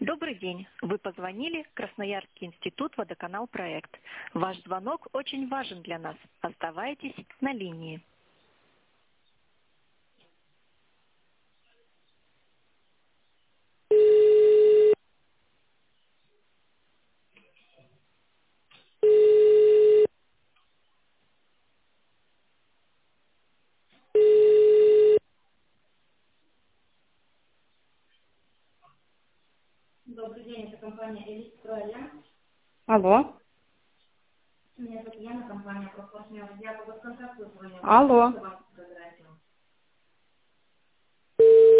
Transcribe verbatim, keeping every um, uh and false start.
Добрый день. Вы позвонили в Красноярский институт водоканал проект. Ваш звонок очень важен для нас. Оставайтесь на линии. Добрый день, это компания «Элитстройальянс». Алло. Меня зовут Яна, компания «Профорсмел». Я по контакту звоню. Алло.